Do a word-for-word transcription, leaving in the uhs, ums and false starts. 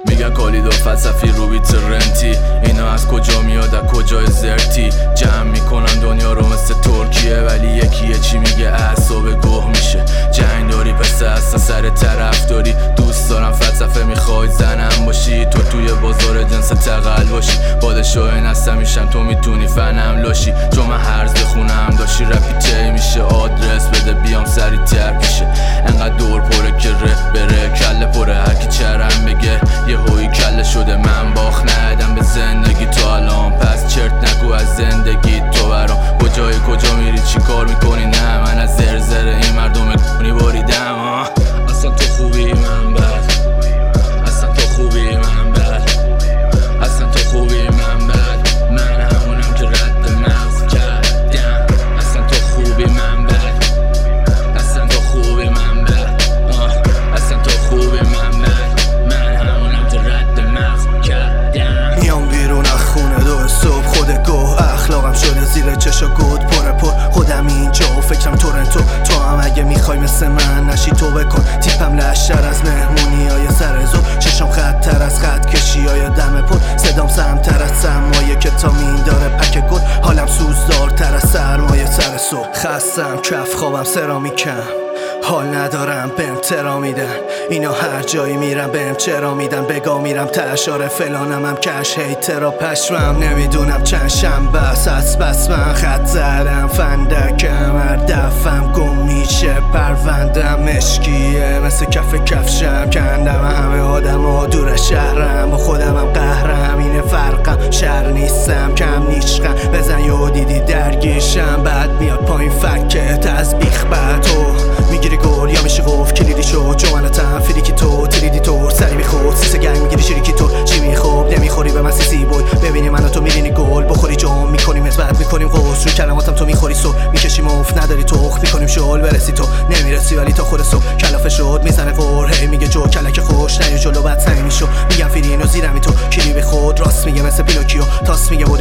میگن کالید و فلسفی روبیت رنتی، اینا از کجا میاد از کجای زرتی؟ جمع میکنن دنیا رو مثل ترکیه، ولی یکیه چی میگه اعصاب گوه میشه. جنگ داری پس اصلا سر طرف داری، دوست دارم فلسفه میخوای زنم باشی، تو توی بازار جنس تقل باشی، پادشاه نسل میشم تو میتونی فنم لاشی، چون من هرز بخونم داشتی رپی تی میشه، آدرس بده بیام سری تر پیشه، انقدر دور پره که ره بره کله پره، هرکی چرم بگه یه هوی کله شده. من باخ ندم به زندگی تو الان، پس چرت نگو از زندگی تو برام، کجای کجا میری چی کار میکنی؟ نه من از زرزر این مردم کنی باریدم. اصلا تو خوبی من بد، اصلا تو خوبی من بد، اصلا تو خوبی من بد، من همونم که رد مغز کردم. اصلا تو خوبی من بد، اصلا تو خوبی من بد، اصلا تو خوبی من بد، من همونم که رد مغز کردم. میام بیرون از خونه دو صبح، خود گوه اخلاقم شده زیر چشا گود پر پر، خودم اینجا و فکرم تورنتو، تو هم اگه میخوای مثل من نشی تو بکن، تیپم لشتر از مهمونی های سر زو، چشم خط تر از خط کشی های دم پر، صدام سمتر از سرمایه که تا مین داره پک گل، حالم سوزدار تر از سرمایه سر صبح، خستم کف خوابم سرامیکم، حال ندارم بهم ترا میدن، اینا هر جایی میرم بهم چرا میدن، بگا میرم تشاره فلانم هم کش هیترا پشمم، نمیدونم چند شنبه است بس من خط زدم فندکم، هر دفم گم میشه پروندم مشکیه مثل کف کفشم، کندم همه آدم ها دور شهرم، با خودم هم قهرم، اینه فرقم شهر نیستم کم نیشقم، بزن یه دیدی درگیرشم، بعد میاد پایین فکت از بیخ بعد تو میگیری گل یا میشه گفت کلیدی شد، جوانتم فریکی تو تریدی تو سری بی خود، سیسه گنگ میگیری شریکی تو چی میخوب نمیخوری به من سیسی بوی، ببینی منو تو میرینی گل بخوری جام میکنیم حسبت میکنیم قوس، رو کلماتم تو میخوری سو میکشیم اوف نداری تخ میکنیم شل، برسی تو نمیرسی ولی تا خود صبح کلافه شد میزنه قور، هی میگه جو کلک خوش نیا جلو بعد سنگ میشو، میگم فرینو زیرمی تو کلیبی خود، راست میگه مثل پینوکیو تاس میگه